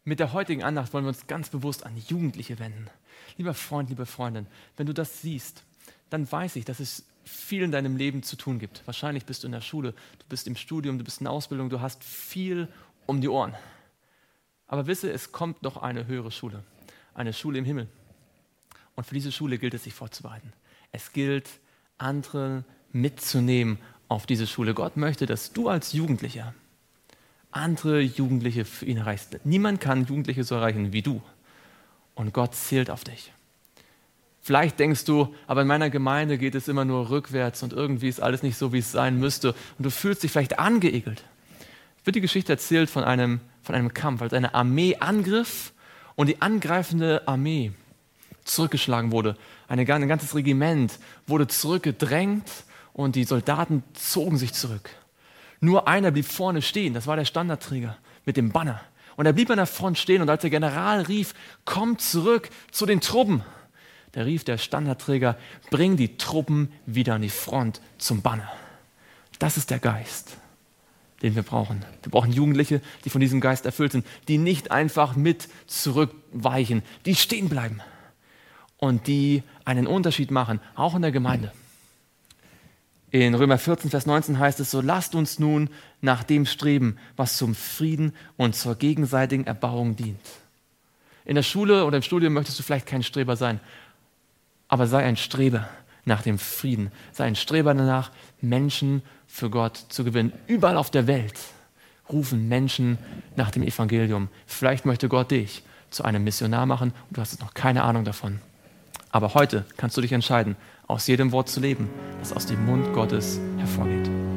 Mit der heutigen Andacht wollen wir uns ganz bewusst an Jugendliche wenden. Lieber Freund, liebe Freundin, wenn du das siehst, dann weiß ich, dass es viel in deinem Leben zu tun gibt. Wahrscheinlich bist du in der Schule, du bist im Studium, du bist in der Ausbildung, du hast viel um die Ohren. Aber wisse, es kommt noch eine höhere Schule, eine Schule im Himmel. Und für diese Schule gilt es, sich vorzubereiten. Es gilt, andere mitzunehmen auf diese Schule. Gott möchte, dass du als Jugendlicher andere Jugendliche für ihn erreichst. Niemand kann Jugendliche so erreichen wie du. Und Gott zählt auf dich. Vielleicht denkst du, aber in meiner Gemeinde geht es immer nur rückwärts und irgendwie ist alles nicht so, wie es sein müsste. Und du fühlst dich vielleicht angeekelt. Es wird die Geschichte erzählt von einem Kampf, als eine Armee angriff und die angreifende Armee zurückgeschlagen wurde. Ein ganzes Regiment wurde zurückgedrängt und die Soldaten zogen sich zurück. Nur einer blieb vorne stehen, das war der Standardträger mit dem Banner. Und er blieb an der Front stehen und als der General rief, kommt zurück zu den Truppen, da rief der Standardträger, bring die Truppen wieder an die Front zum Banner. Das ist der Geist, den wir brauchen. Wir brauchen Jugendliche, die von diesem Geist erfüllt sind, die nicht einfach mit zurückweichen, die stehen bleiben und die einen Unterschied machen, auch in der Gemeinde. In Römer 14, Vers 19 heißt es so, lasst uns nun nach dem streben, was zum Frieden und zur gegenseitigen Erbauung dient. In der Schule oder im Studium möchtest du vielleicht kein Streber sein, aber sei ein Streber nach dem Frieden. Sei ein Streber danach, Menschen für Gott zu gewinnen. Überall auf der Welt rufen Menschen nach dem Evangelium. Vielleicht möchte Gott dich zu einem Missionar machen und du hast jetzt noch keine Ahnung davon. Aber heute kannst du dich entscheiden, aus jedem Wort zu leben, das aus dem Mund Gottes hervorgeht.